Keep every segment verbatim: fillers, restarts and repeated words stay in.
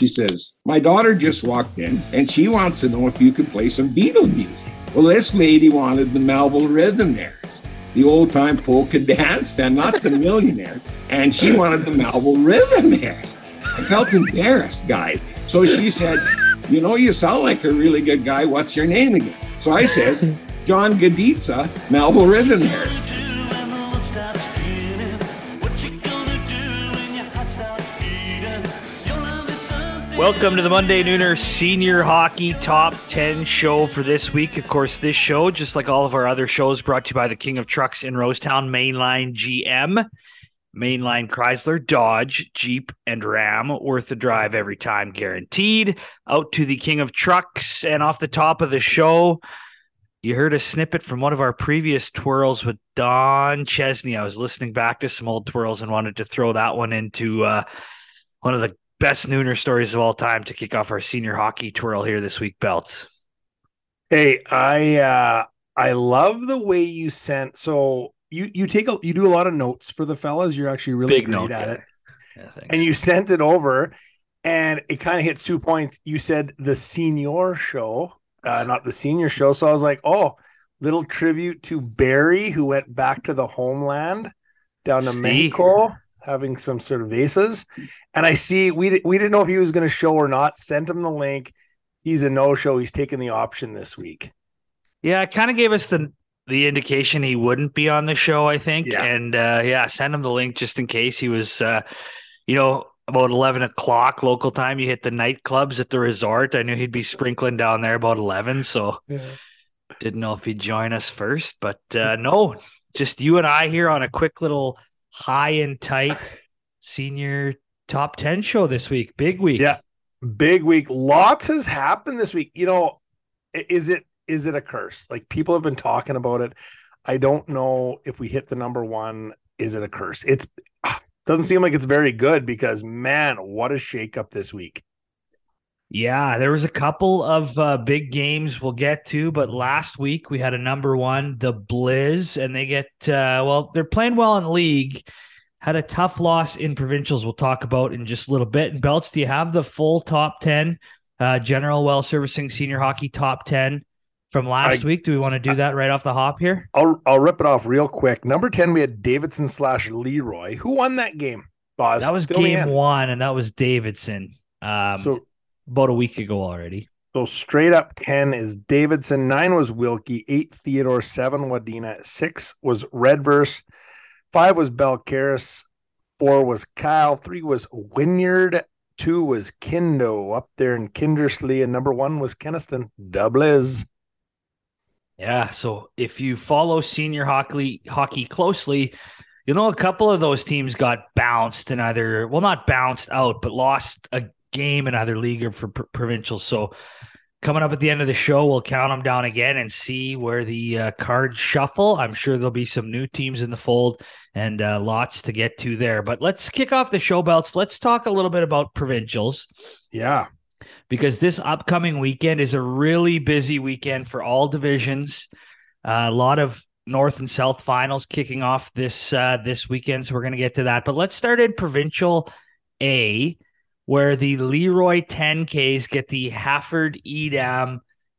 she says, my daughter just walked in and she wants to know if you can play some Beatle music. Well, this lady wanted the Melville Rhythmaires, the old-time polka dance, and not the Millionaire. And she wanted the Melville Rhythmaires. I felt embarrassed, guys. So she said, you know, you sound like a really good guy. What's your name again? So I said, John Gaditza, Melville Rhythmaires. Welcome to the Monday Nooner Senior Hockey Top ten show for this week. Of course, this show, just like all of our other shows, brought to you by the King of Trucks in Rosetown, Mainline G M. Mainline Chrysler, Dodge, Jeep, and Ram. Worth the drive every time, guaranteed. Out to the King of Trucks. And off the top of the show, you heard a snippet from one of our previous twirls with Don Chesney. I was listening back to some old twirls and wanted to throw that one into uh, one of the best Nooner stories of all time to kick off our senior hockey twirl here this week, Belts. Hey, I uh, I love the way you sent. So you you take a you do a lot of notes for the fellas. You're actually really Big great note at guy. it. Yeah, and you sent it over, and it kind of hits two points. You said the senior show, uh, not the senior show. So I was like, oh, little tribute to Barry, who went back to the homeland down to See? Mexico, having some cervezas. And I see we we didn't know if he was going to show or not. Sent him the link. He's a no-show. He's taking the option this week. Yeah, it kind of gave us the the indication he wouldn't be on the show, I think. Yeah. And uh, yeah, send him the link just in case he was, uh, you know, about eleven o'clock local time. You hit the nightclubs at the resort. I knew he'd be sprinkling down there about eleven, so Yeah. didn't know if he'd join us first. But uh, no, just you and I here on a quick little high and tight senior top ten show this week. Big week. Yeah. Big week. Lots has happened this week. You know, i- is it is it a curse? Like, people have been talking about it. I don't know if we hit the number one. Is it a curse? It's doesn't seem like it's very good because, man, what a shakeup this week. Yeah, there was a couple of uh, big games we'll get to, but last week we had a number one, the Blizz, and they get, uh, well, they're playing well in league, had a tough loss in provincials we'll talk about in just a little bit. And Belts, do you have the full top ten, uh, General Well Servicing Senior Hockey top ten from last I, week? Do we want to do that right off the hop here? I'll, I'll rip it off real quick. Number ten, we had Davidson slash Leroy. Who won that game, Boz? That was Fill me game in. one, and that was Davidson. Um, So, about a week ago already. So straight up ten is Davidson, nine was Wilkie, eight Theodore, seven Wadena, six was Redverse, five was Belcaris, four was Kyle, three was Wynyard, two was Kindo up there in Kindersley, and number one was Keniston. Doubles. Yeah, so if you follow senior hockey hockey closely, you know a couple of those teams got bounced and either, well, not bounced out, but lost a game in either league or for pr- provincial. So coming up at the end of the show, we'll count them down again and see where the uh, cards shuffle. I'm sure there'll be some new teams in the fold and uh, lots to get to there. But let's kick off the show, Belts. Let's talk a little bit about provincials. Yeah. Because this upcoming weekend is a really busy weekend for all divisions. Uh, a lot of North and South finals kicking off this uh, this weekend, so we're going to get to that. But let's start in Provincial A, where the Leroy ten Ks get the Hafford Edam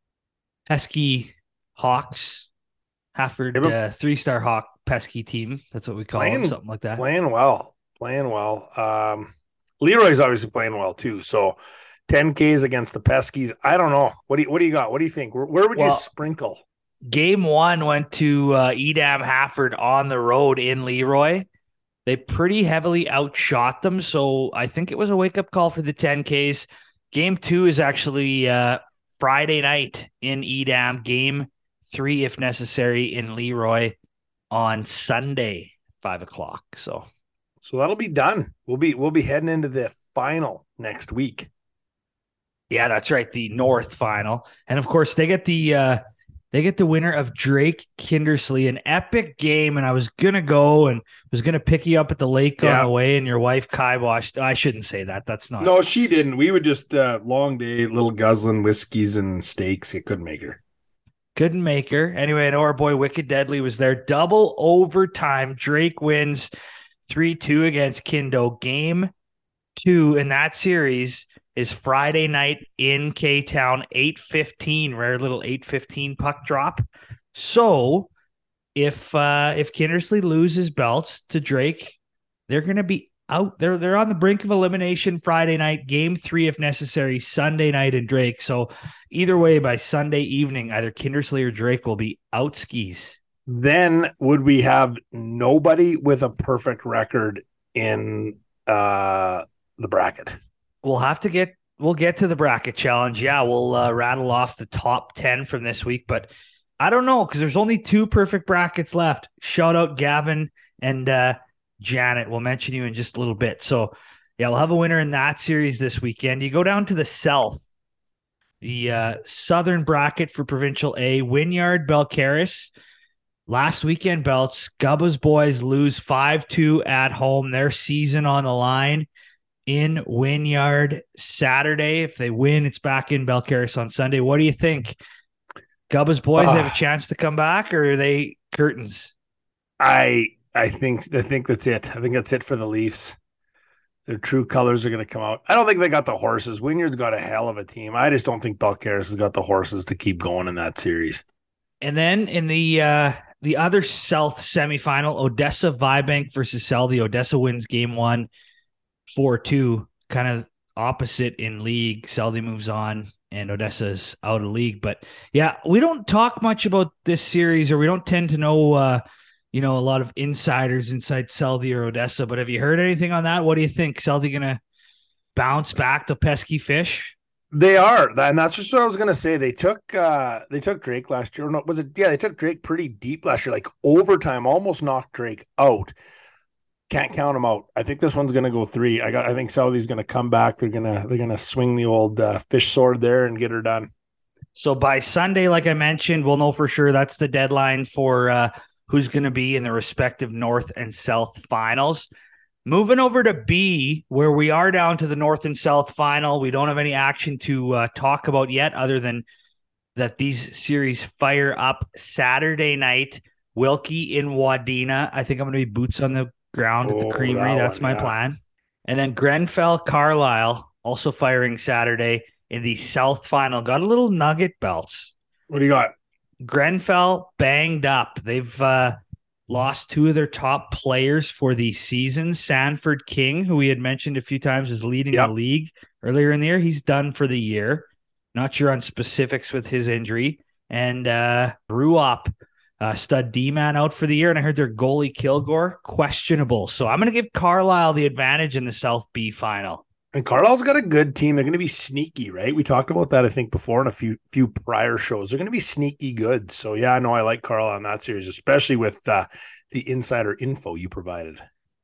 Pesky Hawks. Hafford uh, three-star Hawk Pesky team. That's what we call Playing- them, something like that. Playing well. Playing well. Um, Leroy's obviously playing well too. So ten Ks against the Peskies. I don't know. What do you what do you got? What do you think? Where, where would Well, you sprinkle? Game one went to uh, Edam Hafford on the road in Leroy. They pretty heavily outshot them, so I think it was a wake-up call for the ten Ks. Game two is actually uh, Friday night in Edam. Game three, if necessary, in Leroy on Sunday, five o'clock. So, So that'll be done. We'll be we'll be heading into the final next week. yeah, that's right, the North final. And, of course, they get the uh, they get the winner of Drake Kindersley, an epic game, and I was going to go and was going to pick you up at the lake Yeah. on the way, and your wife kiboshed. I shouldn't say that. That's not. No, she didn't. We would just uh, long day, little guzzling whiskeys and steaks. It couldn't make her. Couldn't make her. Anyway, I know our boy Wicked Deadly was there. Double overtime. Drake wins three two against Kindo. Game two in that series is Friday night in K-Town, eight fifteen, rare little eight fifteen puck drop. So if uh, if Kindersley loses belts to Drake, they're going to be out. They're, they're on the brink of elimination Friday night, game three if necessary, Sunday night in Drake. So either way, by Sunday evening, either Kindersley or Drake will be out skis. Then would we have nobody with a perfect record in uh, the bracket? We'll have to get we'll get to the bracket challenge. Yeah, we'll uh, rattle off the top ten from this week, but I don't know because there's only two perfect brackets left. Shout out Gavin and uh, Janet. We'll mention you in just a little bit. So yeah, we'll have a winner in that series this weekend. You go down to the south, the uh, southern bracket for Provincial A, Wynyard, Belcaris. Last weekend, Belts, Gubba's boys lose five two at home. Their season on the line in Wynyard Saturday. If they win, it's back in Belcaris on Sunday. What do you think? Gubba's boys uh, have a chance to come back, or are they curtains? I I think I think that's it. I think that's it for the Leafs. Their true colors are going to come out. I don't think they got the horses. Wynyard's got a hell of a team. I just don't think Belcaris has got the horses to keep going in that series. And then in the uh, the other South semifinal, Odessa Vibank versus Selby. Odessa wins game one. four two, kind of opposite in league. Selby moves on and Odessa's out of league. But yeah, we don't talk much about this series, or we don't tend to know, uh, you know, a lot of insiders inside Selby or Odessa. But have you heard anything on that? What do you think? Selby going to bounce back the pesky fish? They are. And that's just what I was going to say. They took uh, they took Drake last year. No, was it? Yeah, they took Drake pretty deep last year, like overtime, almost knocked Drake out. Can't count them out. I think this one's going to go three. I got. I think Southie's going to come back. They're gonna. They're gonna swing the old uh, fish sword there and get her done. So by Sunday, like I mentioned, we'll know for sure. That's the deadline for uh, who's going to be in the respective North and South finals. Moving over to B, where we are down to the North and South final. We don't have any action to uh, talk about yet, other than that these series fire up Saturday night. Wilkie in Wadena. I think I'm going to be boots on the ground at the Oh, Creamery. that That's one, my yeah. plan. And then Grenfell Carlisle also firing Saturday in the South final. Got a little nugget, Belts. What do you got? Grenfell banged up. They've uh, lost two of their top players for the season. Sanford King, who we had mentioned a few times, is leading Yep. the league earlier in the year. He's done for the year. Not sure on specifics with his injury. And uh, Ruop, Uh, stud D-man out for the year, and I heard their goalie Kilgore questionable. So I'm going to give Carlisle the advantage in the South B final. And Carlisle's got a good team. They're going to be sneaky, right? We talked about that, I think, before in a few few prior shows. They're going to be sneaky good. So yeah, I know I like Carlisle in that series, especially with uh, the insider info you provided.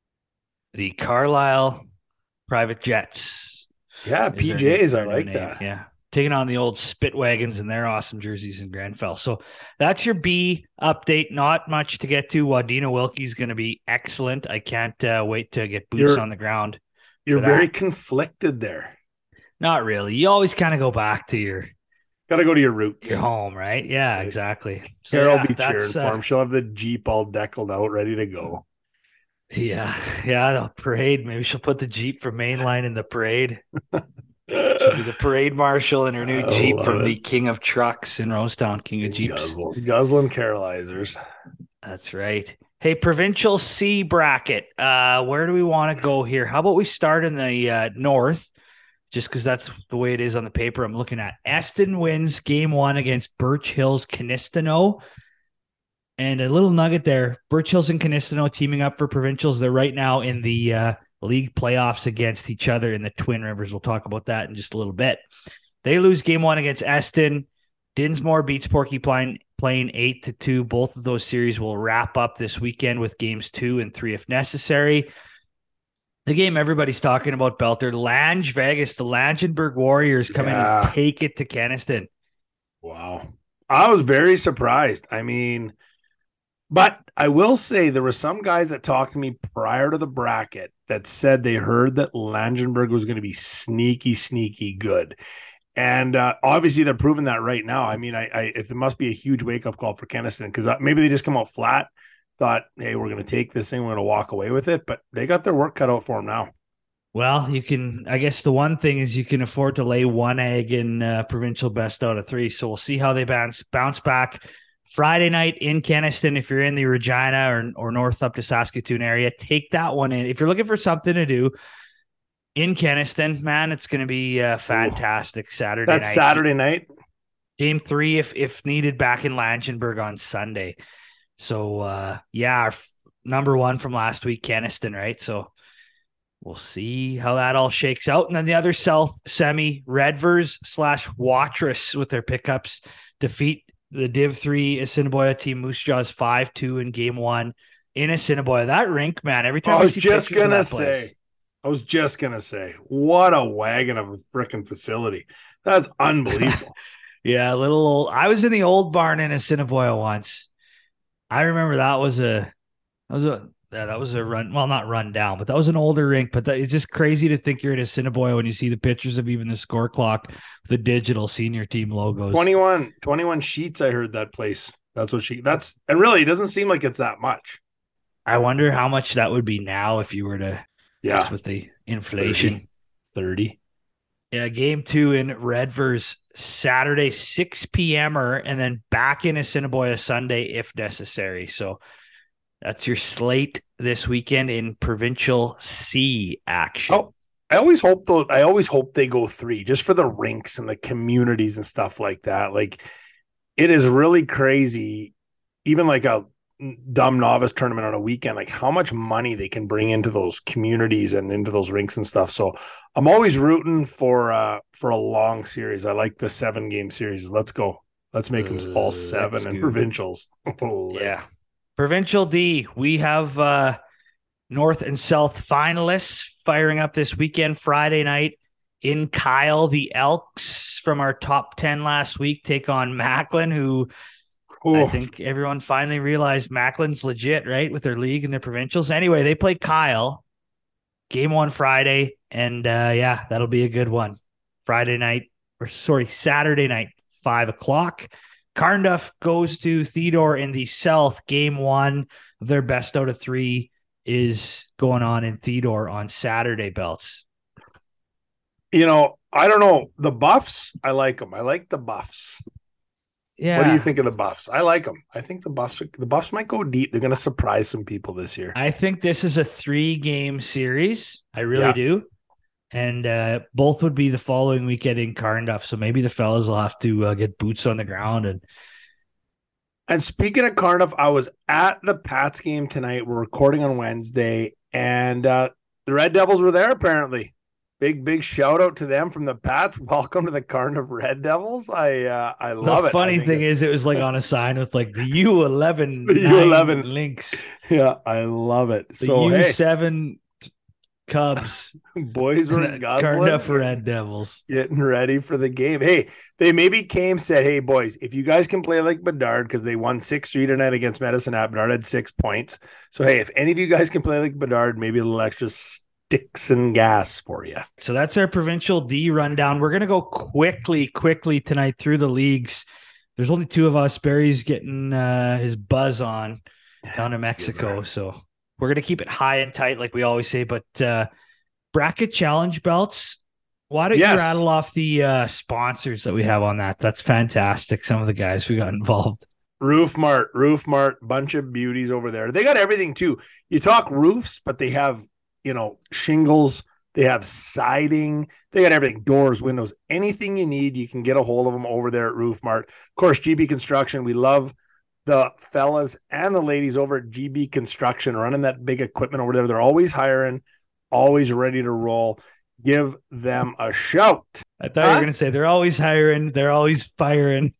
The Carlisle Private Jets. Yeah, is P their Js, new- I their like new that. name. Yeah. Taking on the old Spit Wagons and their awesome jerseys in Grenfell. So that's your B update. Not much to get to. Wadena Wilkie's going to be excellent. I can't uh, wait to get boots You're- on the ground. You're for very that. conflicted there. Not really. You always kind of go back to your Got to go to your roots. your home, right? Yeah, Right. exactly. So Carol yeah, will be cheering that's, for uh, him. She'll have the Jeep all deckled out, ready to go. Yeah, yeah, the parade. Maybe she'll put the Jeep from Mainline in the parade. She'll be the parade marshal in her new I Jeep love from it. the King of Trucks in Rosetown, King of Jeeps. Guzzle, guzzling Carolizers. That's right. Hey, Provincial C bracket. Uh, where do we want to go here? How about we start in the uh, north? Just because that's the way it is on the paper. I'm looking at Eston wins game one against Birch Hills Canistano. And a little nugget there. Birch Hills and Canistano teaming up for provincials. They're right now in the uh, league playoffs against each other in the Twin Rivers. We'll talk about that in just a little bit. They lose game one against Eston. Dinsmore beats Porcupine playing eight to two. Both of those series will wrap up this weekend with games two and three if necessary. The game everybody's talking about, Belter, Lange Vegas, the Langenberg Warriors come Yeah. in and take it to Keniston. Wow. I was very surprised. I mean, but I will say there were some guys that talked to me prior to the bracket that said they heard that Langenberg was going to be sneaky, sneaky good. And uh, obviously they're proving that right now. I mean, I, I it must be a huge wake-up call for Keniston because maybe they just come out flat, thought, hey, we're going to take this thing, we're going to walk away with it. But they got their work cut out for them now. Well, you can, I guess the one thing is you can afford to lay one egg in uh, provincial best out of three. So we'll see how they bounce bounce back Friday night in Kenaston. If you're in the Regina or, or north up to Saskatoon area, take that one in. If you're looking for something to do in Kenaston, man, it's going to be uh, fantastic. Ooh, Saturday That's night. Saturday night. Game three, if if needed, back in Langenburg on Sunday. So, uh, yeah, our f- number one from last week, Kenaston, right? So we'll see how that all shakes out. And then the other South semi, Redvers slash Watrous with their pickups defeat the Div three Assiniboia team Moose Jaws five two in game one in Assiniboia. That rink, man, every time I I was see just going to say, I was just going to say, what a wagon of a freaking facility. That's unbelievable. Yeah, a little old. I was in the old barn in Assiniboia once. I remember that was a, that was a, yeah, that was a run. Well, not run down, but that was an older rink. But that, it's just crazy to think you're in Assiniboia when you see the pictures of even the score clock, the digital senior team logos. twenty-one, twenty-one sheets. I heard that place. That's what she. That's and really, it doesn't seem like it's that much. I wonder how much that would be now if you were to, yeah, just with the inflation. thirty. thirty. Yeah, game two in Redvers Saturday, six p.m.er, and then back in Assiniboia Sunday if necessary. So that's your slate this weekend in Provincial C action. Oh, I always hope though. I always hope they go three just for the rinks and the communities and stuff like that. Like it is really crazy. Even like a dumb novice tournament on a weekend, like how much money they can bring into those communities and into those rinks and stuff. So I'm always rooting for uh for a long series. I like the seven game series. Let's go. Let's make them all uh, seven and provincials. Yeah. Provincial D, we have uh North and South finalists firing up this weekend, Friday night in Kyle. The Elks from our top ten last week take on Macklin, who Ooh. I think everyone finally realized Macklin's legit, right, with their league and their provincials. Anyway, they play Kyle, game one Friday, and uh, yeah, that'll be a good one. Friday night, or sorry, Saturday night, five o'clock. Carnduff goes to Theodore in the South. Game one of their best out of three is going on in Theodore on Saturday, Belts. You know, I don't know. The Buffs, I like them. I like the Buffs. Yeah. What do you think of the Buffs? I like them. I think the Buffs the Buffs might go deep. They're going to surprise some people this year. I think this is a three-game series. I really yeah. do. And uh, both would be the following weekend in Carnduff. So maybe the fellas will have to uh, get boots on the ground. And and speaking of Carnduff, I was at the Pats game tonight. We're recording on Wednesday. And uh, the Red Devils were there apparently. Big, big shout out to them from the Pats. Welcome to the Carnduff Red Devils. I uh, I love it. The funny thing is, it was like on a sign with like the U eleven the U eleven links. Yeah, I love it. The so U seven hey. Cubs. Boys were guzzling. Carnduff Red Devils. Getting ready for the game. Hey, they maybe came, said, hey, boys, if you guys can play like Bedard, because they won six straight tonight against Medicine Hat. Bedard had six points. So, hey, if any of you guys can play like Bedard, maybe a little extra sticks and gas for you. So that's our Provincial D rundown. We're going to go quickly, quickly tonight through the leagues. There's only two of us. Barry's getting uh, his buzz on down in Mexico. So we're going to keep it high and tight like we always say. But uh, bracket challenge, Belts, why don't yes. you rattle off the uh, sponsors that we have on that? That's fantastic. Some of the guys who got involved. Roof Mart, Roof Mart, bunch of beauties over there. They got everything too. You talk roofs, but they have, you know, shingles, they have siding, they got everything, doors, windows, anything you need, you can get a hold of them over there at Roof Mart. Of course, G B Construction, we love the fellas and the ladies over at G B Construction running that big equipment over there. They're always hiring, always ready to roll. Give them a shout. I thought huh? you were going to say they're always hiring, they're always firing.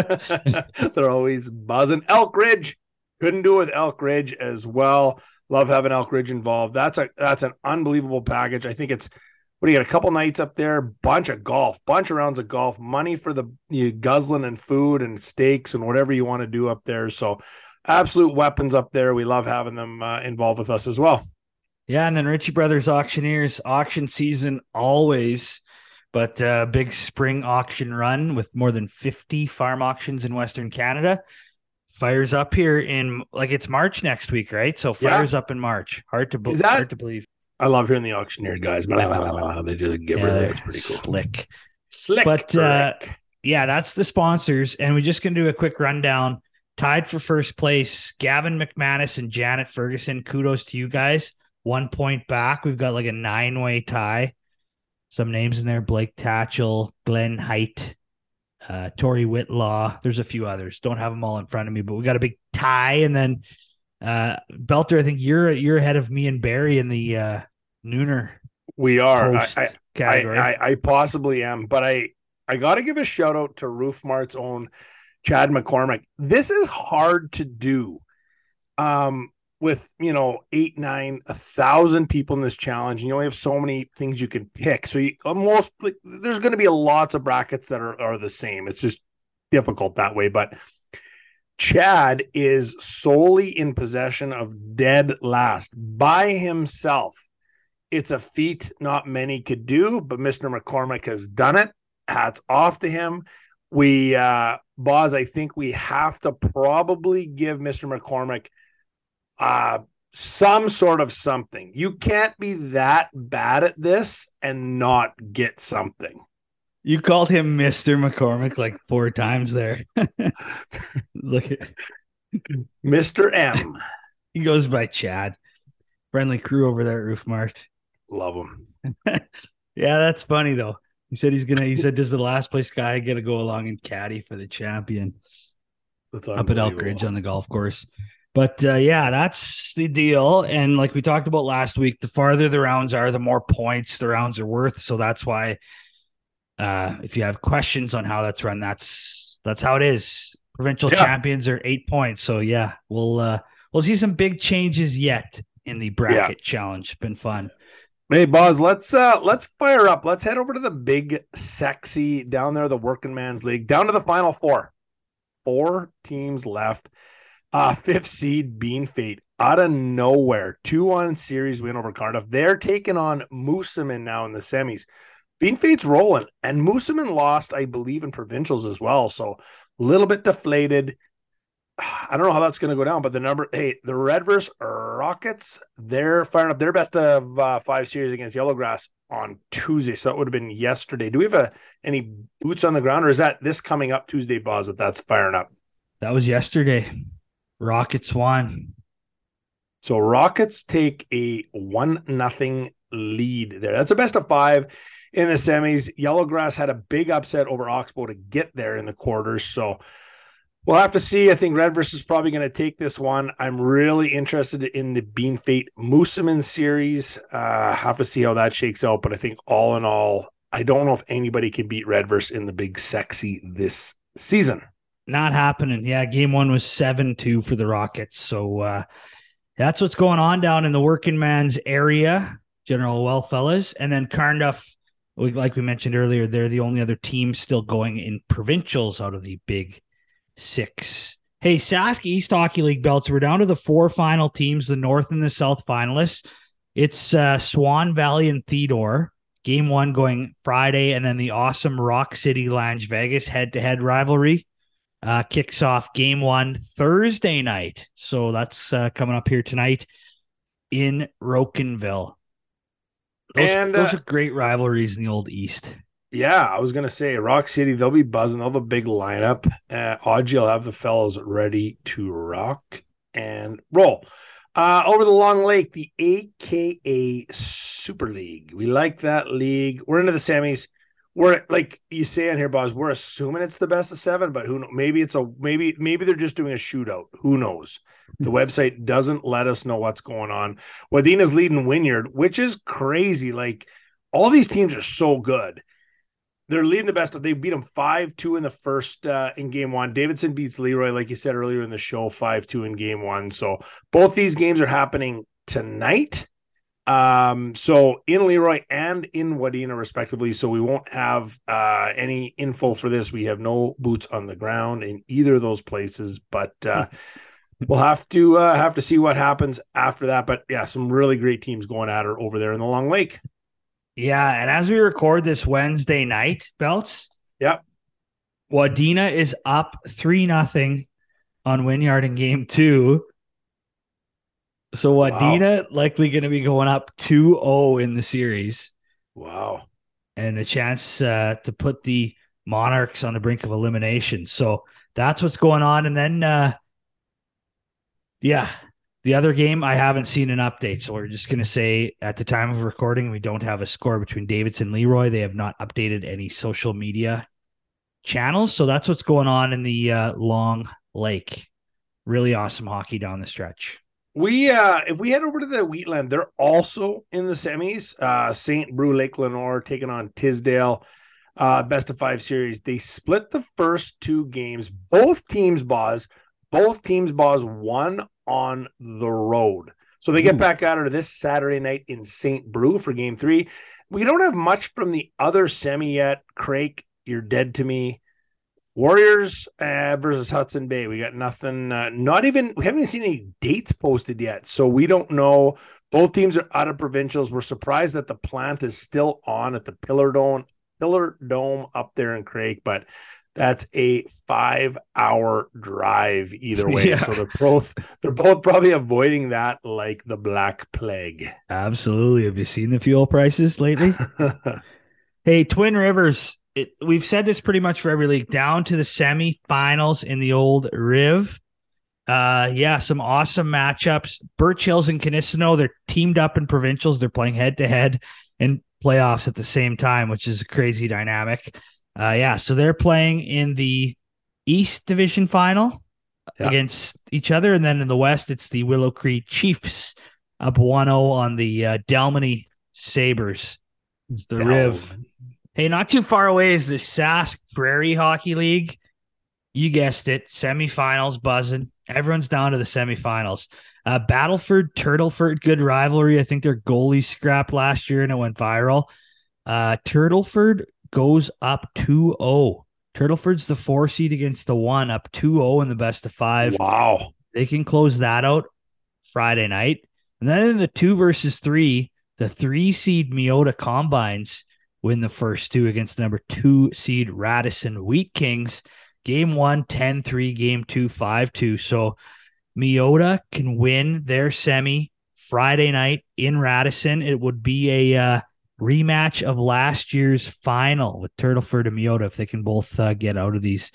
They're always buzzing. Elk Ridge, couldn't do it with Elk Ridge as well. Love having Elk Ridge involved. That's a that's an unbelievable package. I think it's what do you got? A couple nights up there, bunch of golf, bunch of rounds of golf, money for the you guzzling and food and steaks and whatever you want to do up there. So, absolute weapons up there. We love having them uh, involved with us as well. Yeah, and then Ritchie Brothers Auctioneers auction season always, but uh, big spring auction run with more than fifty farm auctions in Western Canada. Fires up here in like it's March next week, right? So fires yeah. up in March. Hard to be- that, hard to believe. I love hearing the auctioneer guys. Blah, blah, blah, blah, they just get Yeah, rid of it. they're It's pretty cool. Slick. Slick. But uh, Rick. yeah, that's the sponsors. And we're just going to do a quick rundown. Tied for first place, Gavin McManus and Janet Ferguson. Kudos to you guys. One point back. We've got like a nine-way tie. Some names in there: Blake Tatchell, Glenn Height, uh, Tori Whitlaw. There's a few others. Don't have them all in front of me, but we got a big tie. And then uh, Belter, I think you're you're ahead of me and Barry in the uh, Nooner. We are. Post I, I, category. I, I, I possibly am, but I, I got to give a shout out to Roof Mart's own Chad McCormick. This is hard to do. Um, with, you know, eight, nine, a thousand people in this challenge, and you only have so many things you can pick. So you almost like, there's going to be lots of brackets that are, are the same. It's just difficult that way. But Chad is solely in possession of dead last by himself. It's a feat not many could do, but Mister McCormick has done it. Hats off to him. We, uh, Boz, I think we have to probably give Mister McCormick uh, some sort of something. You can't be that bad at this and not get something. You called him Mister McCormick like four times there. Look at Mister M. He goes by Chad. Friendly crew over there at Roof Mart. Love him. Yeah, that's funny though. He said he's gonna. He said, "Does the last place guy get to go along and caddy for the champion That's up at Elk Ridge on the golf course?" But uh, yeah, that's the deal. And like we talked about last week, the farther the rounds are, the more points the rounds are worth. So that's why, uh, if you have questions on how that's run, that's that's how it is. Provincial yeah. champions are eight points. So yeah, we'll uh, we'll see some big changes yet in the bracket yeah. challenge. Been fun. Hey, Boz, let's uh, let's fire up. Let's head over to the big, sexy down there, the Working Man's League, down to the final four. Four teams left. Uh, fifth seed Bean Fate out of nowhere. two one series win over Cardiff. They're taking on Moosomin now in the semis. Bean Fate's rolling, and Moosomin lost, I believe, in provincials as well. So a little bit deflated. I don't know how that's going to go down, but the number, hey, the Redverse Rockets, they're firing up their best of uh, five series against Yellowgrass on Tuesday. So that would have been yesterday. Do we have a, any boots on the ground, or is that this coming up Tuesday, Boz, that that's firing up? That was yesterday. Rockets won. So Rockets take a one nothing lead there. That's a best of five in the semis. Yellowgrass had a big upset over Oxbow to get there in the quarters. So we'll have to see. I think Redverse is probably going to take this one. I'm really interested in the Bean Fate Moosomin series. Uh, have to see how that shakes out. But I think all in all, I don't know if anybody can beat Redverse in the big sexy this season. Not happening. Yeah, game one was seven two for the Rockets. So uh, that's what's going on down in the working man's area. General well, fellas. And then Cardiff, like we mentioned earlier, they're the only other team still going in provincials out of the big six. Hey, Sask East Hockey League belts. We're down to the four final teams, the North and the South finalists. It's uh, Swan Valley and Theodore. Game one going Friday, and then the awesome Rock City Lange Vegas head-to-head rivalry uh, kicks off game one Thursday night. So that's uh, coming up here tonight in Rocanville. Those, and, those uh, are great rivalries in the old East. Yeah, I was going to say Rock City, they'll be buzzing. They'll have a big lineup. Uh, Audrey will have the fellas ready to rock and roll. Uh, over the Long Lake, the A K A Super League. We like that league. We're into the semis. We're like you say on here, Boz, we're assuming it's the best of seven, but who knows? Maybe it's a maybe maybe they're just doing a shootout. Who knows? The website doesn't let us know what's going on. Wadina's leading Wynyard, which is crazy. Like all these teams are so good. They're leading the best. They beat them five two in the first uh, in game one. Davidson beats Leroy, like you said earlier in the show, five two in game one. So both these games are happening tonight. Um, so in Leroy and in Wadena, respectively. So we won't have uh, any info for this. We have no boots on the ground in either of those places, but uh, we'll have to uh, have to see what happens after that. But yeah, some really great teams going at it over there in the Long Lake. Yeah, and as we record this Wednesday night, Belts, yep, Wadena is up three nothing on Wynyard in game two. So Wadena wow. likely going to be going up two oh in the series. Wow. And a chance uh, to put the Monarchs on the brink of elimination. So that's what's going on. And then, uh, yeah, the other game, I haven't seen an update. So we're just going to say at the time of recording, we don't have a score between Davidson and Leroy. They have not updated any social media channels. So that's what's going on in the uh, Long Lake. Really awesome hockey down the stretch. We, uh, if we head over to the Wheatland, they're also in the semis. Uh, Saint Brew Lake Lenore taking on Tisdale, uh, best of five series. They split the first two games. Both teams, Boz, both teams, Boz, won on the road. So they get Ooh. back out of this Saturday night in Saint Brew for game three. We don't have much from the other semi yet. Craig, you're dead to me. Warriors uh, versus Hudson Bay. We got nothing, uh, not even, we haven't seen any dates posted yet. So we don't know. Both teams are out of provincials. We're surprised that the plant is still on at the Pillar Dome, Pillar Dome up there in Craig, but that's a five hour drive either way. Yeah. So they're both, they're both probably avoiding that like the Black Plague. Absolutely. Have you seen the fuel prices lately? Hey, Twin Rivers. It, we've said this pretty much for every league, down to the semifinals in the old Riv. Uh, yeah, some awesome matchups. Birch Hills and Canistino, they're teamed up in provincials. They're playing head-to-head in playoffs at the same time, which is a crazy dynamic. Uh, yeah, so they're playing in the East Division final yeah. against each other. And then in the West, it's the Willow Creek Chiefs up one oh on the uh, Delmany Sabres. It's the Delmany. Riv. Hey, not too far away is the Sask Prairie Hockey League. You guessed it, semifinals buzzing. Everyone's down to the semifinals. Uh, Battleford, Turtleford, good rivalry. I think their goalies scrapped last year and it went viral. Uh, Turtleford goes up two oh. Turtleford's the four seed against the one, up two oh in the best of five. Wow. They can close that out Friday night. And then in the two versus three, the three seed Meota Combines win the first two against the number two seed Radisson Wheat Kings. Game one, ten three. Game two, five two. So Meota can win their semi Friday night in Radisson. It would be a uh, rematch of last year's final with Turtleford and Meota if they can both uh, get out of these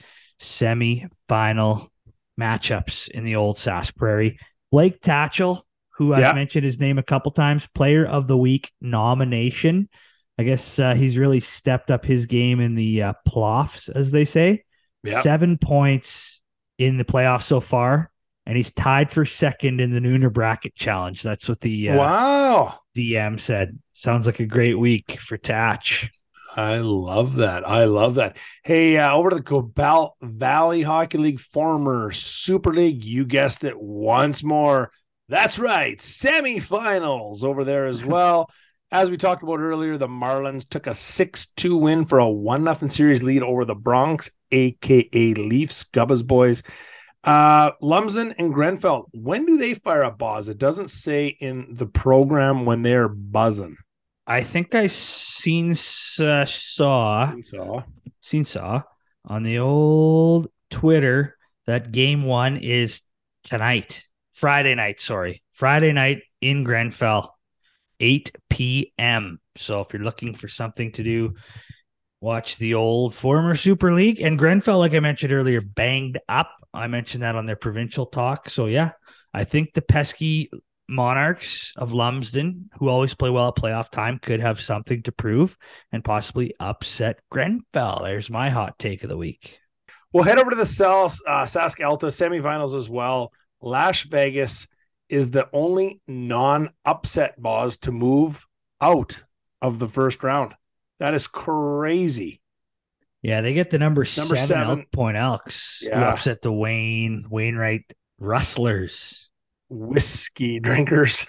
semi-final matchups in the old Sask Prairie. Blake Tatchell, who I've yeah. mentioned his name a couple times, Player of the Week nomination. I guess uh, he's really stepped up his game in the uh, playoffs, as they say. Yep. Seven points in the playoffs so far, and he's tied for second in the Nooner Bracket Challenge. That's what the uh, wow D M said. Sounds like a great week for Tatch. I love that. I love that. Hey, uh, over to the Cobalt Valley Hockey League former Super League. You guessed it once more. That's right. Semifinals over there as well. As we talked about earlier, the Marlins took a six two win for a one nothing series lead over the Bronx, a k a. Leafs, Gubba's boys. Uh, Lumsden and Grenfell, when do they fire up, Boz? It doesn't say in the program when they're buzzing. I think I seen uh, saw, seen saw seen saw on the old Twitter that game one is tonight. Friday night, sorry. Friday night in Grenfell. eight p.m. So if you're looking for something to do, watch the old former Super League. And Grenfell, like I mentioned earlier, banged up. I mentioned that on their provincial talk. So yeah, I think the pesky Monarchs of Lumsden, who always play well at playoff time, could have something to prove and possibly upset Grenfell. There's my hot take of the week. We'll head over to the Sask, uh, Sask Alta semifinals as well. Las Vegas is the only non-upset Boz to move out of the first round. That is crazy. Yeah, they get the number, number seven, seven. Elk Point Elks. Yeah. Who upset the Wayne Wainwright Rustlers. Whiskey drinkers.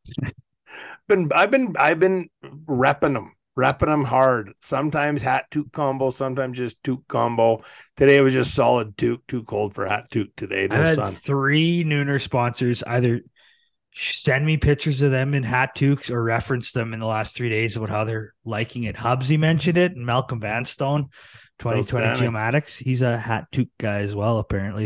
been I've been I've been repping them, repping them hard. Sometimes hat toque combo, sometimes just toque combo. Today was just solid toque, too cold for hat toque today. No I had sun. Three Nooner sponsors either send me pictures of them in hat toques or reference them in the last three days about how they're liking it. Hubsy mentioned it, and Malcolm Vanstone, twenty twenty Geomatics. He's a hat toque guy as well, apparently.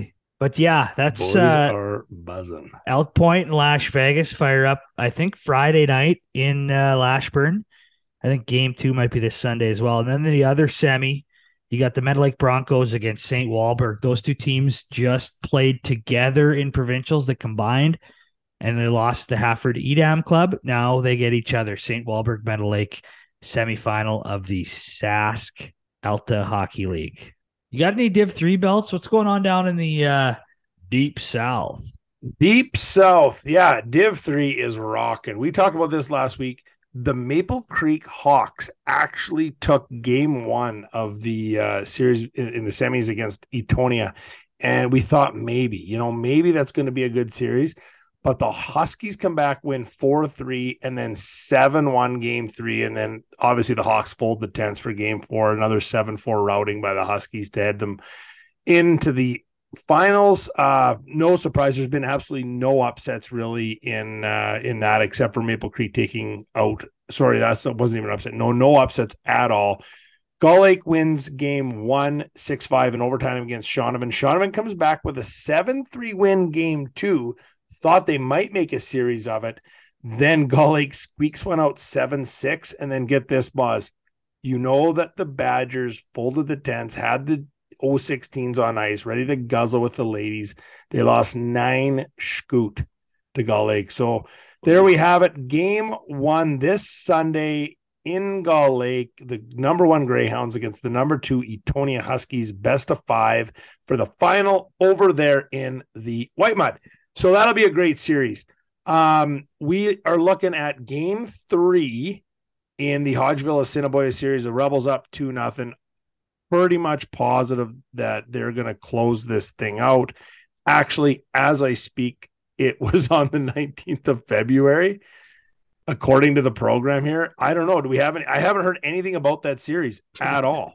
But yeah, that's Boys uh, are buzzing. Elk Point and Las Vegas fire up, I think, Friday night in uh, Lashburn. I think game two might be this Sunday as well. And then the other semi, you got the Meadow Lake Broncos against Saint Walburg. Those two teams just played together in provincials that combined, and they lost to Hafford Edam Club. Now they get each other. Saint Walburg, Meadow Lake, semifinal of the Sask Alta Hockey League. You got any Div three belts? What's going on down in the uh, Deep South? Deep South. Yeah, Div three is rocking. We talked about this last week. The Maple Creek Hawks actually took game one of the uh, series in, in the semis against Etonia. And we thought maybe, you know, maybe that's going to be a good series. But the Huskies come back, win four three, and then seven one game three. And then obviously the Hawks fold the tents for game four, another seven four routing by the Huskies to head them into the finals. Uh, no surprise. There's been absolutely no upsets really in uh, in that, except for Maple Creek taking out. Sorry, that's, that wasn't even an upset. No, no upsets at all. Gull Lake wins game one, six five in overtime against Shaunavon. Shaunavon comes back with a seven three win game two. Thought they might make a series of it. Then Gull Lake squeaks one out seven six. And then get this, Buzz. You know that the Badgers folded the tents, had the oh sixteens on ice, ready to guzzle with the ladies. They lost nine scoot to Gull Lake. So there we have it. Game one this Sunday in Gull Lake. The number one Greyhounds against the number two Etonia Huskies, best of five for the final over there in the White Mud. So that'll be a great series. Um, we are looking at game three in the Hodgeville Assiniboia series. The Rebels up two nothing. Pretty much positive that they're going to close this thing out. Actually, as I speak, it was on the nineteenth of February, according to the program here. I don't know. Do we have any? I haven't heard anything about that series at all.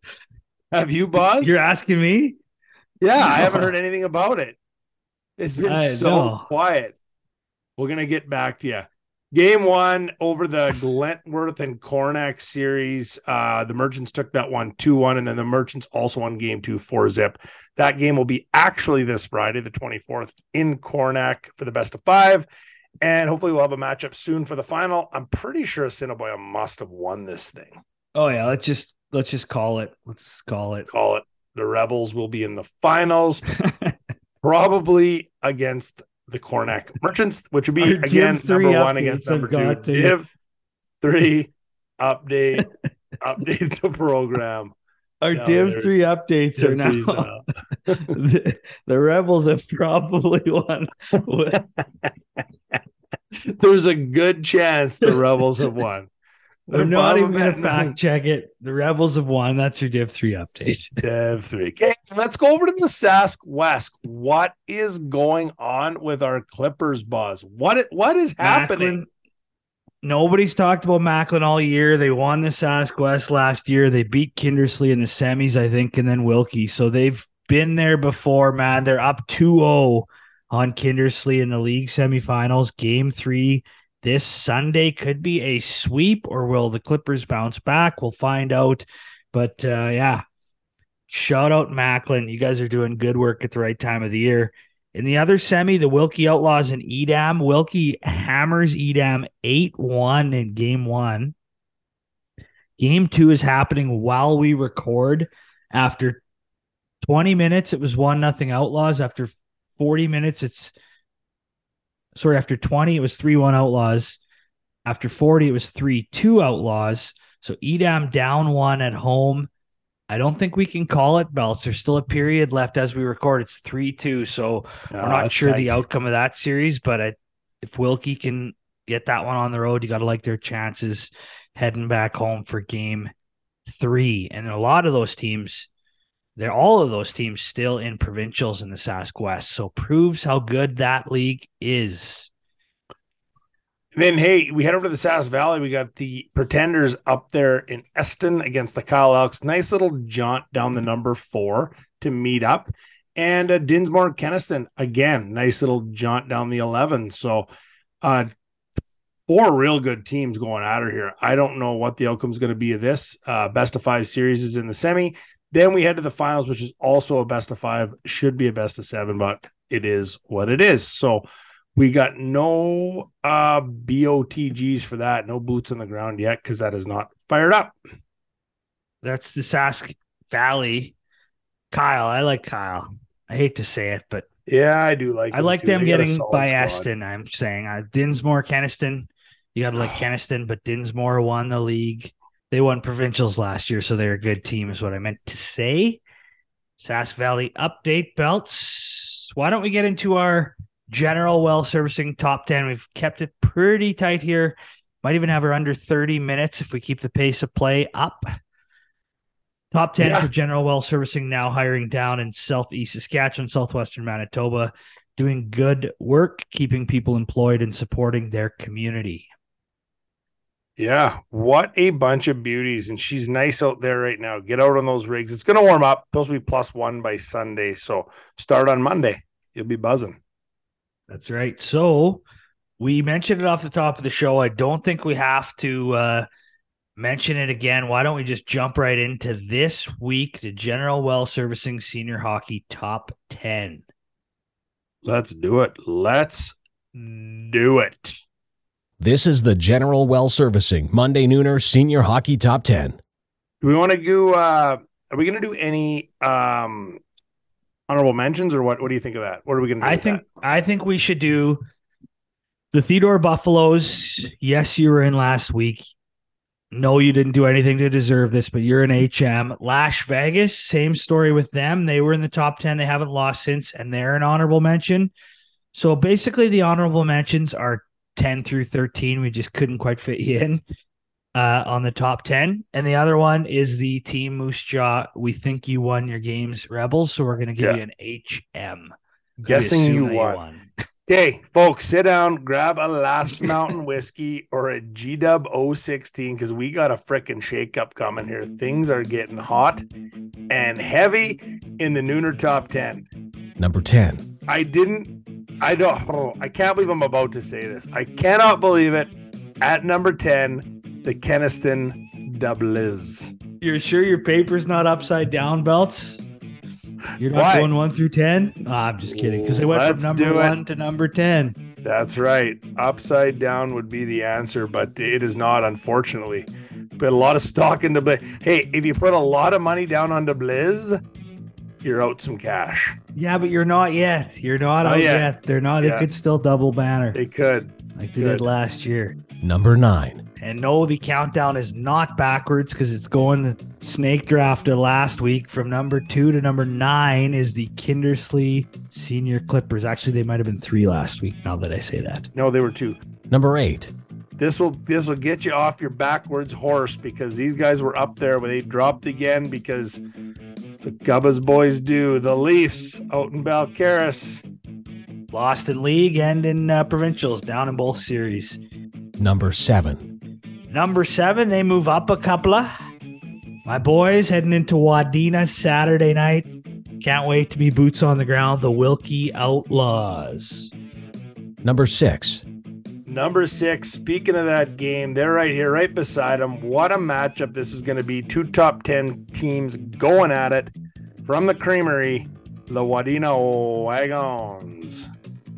Have you, Buzz? You're asking me? Yeah, No. I haven't heard anything about it. It's been I so know. quiet. We're going to get back to you. Game one over the Glentworth and Cornack series. Uh, the Merchants took that one two one, and then the Merchants also won game two four zip. That game will be actually this Friday, the twenty-fourth, in Cornack for the best of five. And hopefully we'll have a matchup soon for the final. I'm pretty sure Assiniboia must have won this thing. Oh yeah, let's just let's just call it. Let's call it. Call it. The Rebels will be in the finals, probably against the Cornack Merchants, which would be, Our again, Div three number one updates against have number two. got to- Div three update, update the program. Our No, Div they're- three updates Div are now. three's now. the, the Rebels have probably won. There's a good chance the Rebels have won. We're not even going to fact check it. The Rebels have won. That's your Div three update. Div three. Okay, let's go over to the Sask West. What is going on with our Clippers, Buzz? What what is happening? Macklin, nobody's talked about Macklin all year. They won the Sask West last year. They beat Kindersley in the semis, I think, and then Wilkie. So they've been there before, man. They're up two oh on Kindersley in the league semifinals. Game three this Sunday could be a sweep, or will the Clippers bounce back? We'll find out. But uh, yeah, shout out Macklin. You guys are doing good work at the right time of the year. In the other semi, the Wilkie Outlaws and Edam. Wilkie hammers Edam eight one in game one. Game two is happening while we record. After twenty minutes, it was one nothing Outlaws. After forty minutes, it's Sorry, after twenty, it was three one Outlaws. After forty, it was three two Outlaws. So Edam down one at home. I don't think we can call it belts. There's still a period left as we record. It's three two. So Oh, we're not that's sure tight. the outcome of that series, but I, if Wilkie can get that one on the road, you got to like their chances heading back home for game three. And a lot of those teams, they're all of those teams still in provincials in the Sask West. So proves how good that league is. And then, hey, we head over to the Sask Valley. We got the Pretenders up there in Eston against the Kyle Elks. Nice little jaunt down the number four to meet up. And uh, Dinsmore Keniston, again, nice little jaunt down the eleven. So uh, four real good teams going at her here. I don't know what the outcome is going to be of this. Uh, best of five series is in the semi. Then we head to the finals, which is also a best of five, should be a best of seven, but it is what it is. So we got no uh, B O T Gs for that, no boots on the ground yet, because that is not fired up. That's the Sask Valley. Kyle, I like Kyle. I hate to say it, but yeah, I do like. I like too. them They got a getting solid by squad. Eston. I'm saying uh, Dinsmore, Kenniston. You got to like Kenniston, but Dinsmore won the league. They won provincials last year, so they're a good team, is what I meant to say. Sask Valley update belts. Why don't we get into our general well servicing top ten? We've kept it pretty tight here. Might even have her under thirty minutes if we keep the pace of play up. Top ten yeah. for general well servicing, now hiring down in southeast Saskatchewan, southwestern Manitoba, doing good work, keeping people employed and supporting their community. Yeah, what a bunch of beauties. And she's nice out there right now. Get out on those rigs. It's going to warm up. Supposed to be plus one by Sunday. So start on Monday. You'll be buzzing. That's right. So we mentioned it off the top of the show. I don't think we have to uh, mention it again. Why don't we just jump right into this week, the General Well Servicing Senior Hockey Top ten. Let's do it. Let's do it. This is the General Well Servicing Monday Nooner Senior Hockey Top ten. Do we want to do, uh, are we going to do any um, honorable mentions or what? What do you think of that? What are we going to do? I think, that? I think we should do the Theodore Buffaloes. Yes, you were in last week. No, you didn't do anything to deserve this, but you're an H M. Lash Vegas, same story with them. They were in the top ten. They haven't lost since, and they're an honorable mention. So basically the honorable mentions are ten through thirteen. We just couldn't quite fit you in uh, on the top ten. And the other one is the Team Moose Jaw. We think you won your games, Rebels, so we're going to give yeah. you an H M. Guessing you won. you won. Okay, folks, sit down, grab a Last Mountain whiskey or a G-Dub oh sixteen because we got a freaking shakeup coming here. Things are getting hot and heavy in the Nooner Top ten. Number ten. I didn't, I don't, oh, I can't believe I'm about to say this. I cannot believe it. At number ten, the Kenniston Doubles. You're sure your paper's not upside down, Belts? You're not Why? going one through ten? Oh, I'm just kidding. Because they went Let's from number one to number ten. That's right. Upside down would be the answer, but it is not, unfortunately. Put a lot of stock into Blizz. Hey, if you put a lot of money down onto Blizz, you're out some cash. Yeah, but you're not yet. You're not out yet. yet. They're not. Yeah. They could still double banner. They could. Like they Good. did last year. Number nine. And no, the countdown is not backwards because it's going the snake draft of last week. From number two to number nine is the Kindersley Senior Clippers. Actually, they might have been three last week, now that I say that. No, they were two. Number eight. This will this will get you off your backwards horse because these guys were up there, but they dropped again because it's what Gubba's boys do. The Leafs out in Balcarres. Lost in league and in uh, provincials, down in both series. Number seven. Number seven, they move up a couple of. My boys heading into Wadena Saturday night. Can't wait to be boots on the ground. The Wilkie Outlaws. Number six. Number six, speaking of that game, they're right here, right beside them. What a matchup this is going to be. Two top ten teams going at it. From the Creamery, the Wadena Wagons.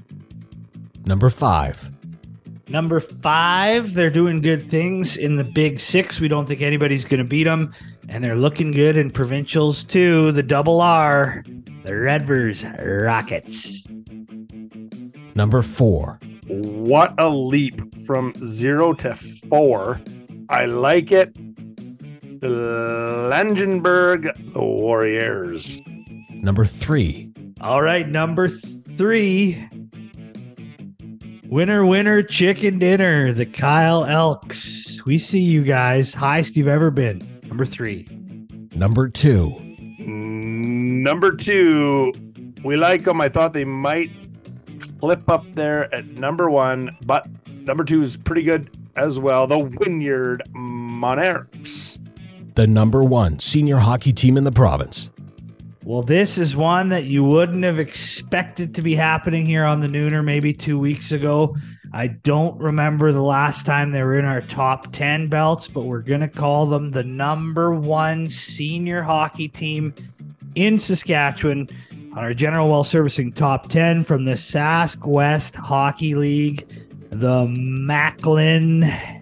Number five. Number five, they're doing good things in the Big Six. We don't think anybody's going to beat them. And they're looking good in provincials, too. The Double R, the Redvers Rockets. Number four. What a leap from zero to four. I like it. The Langenberg the Warriors. Number three. All right, number three. Winner, winner, chicken dinner. The Kyle Elks. We see you guys. Highest you've ever been. Number three. Number two. Number two. We like them. I thought they might flip up there at number one, but number two is pretty good as well. The Wynyard Monarchs. The number one senior hockey team in the province. Well, this is one that you wouldn't have expected to be happening here on the Nooner maybe two weeks ago. I don't remember the last time they were in our top ten belts, but we're going to call them the number one senior hockey team in Saskatchewan on our General Well Servicing top ten from the Sask West Hockey League, the Macklin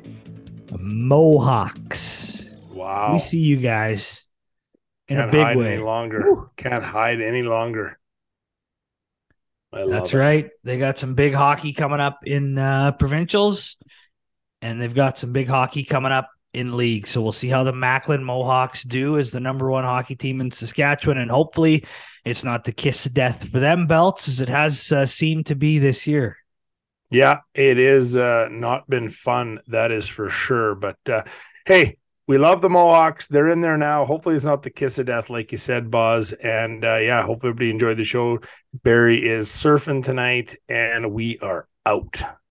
Mohawks. Wow. We see you guys in Can't a big hide way. any longer. Woo. Can't hide any longer. I love That's it. right. They got some big hockey coming up in uh, provincials, and they've got some big hockey coming up in league. So we'll see how the Macklin Mohawks do as the number one hockey team in Saskatchewan, and hopefully it's not the kiss of death for them belts as it has uh, seemed to be this year. Yeah, it is uh, not been fun. That is for sure. But uh, hey, we love the Mohawks. They're in there now. Hopefully it's not the kiss of death, like you said, Boz. And uh, yeah, hope everybody enjoyed the show. Barry is surfing tonight, and we are out.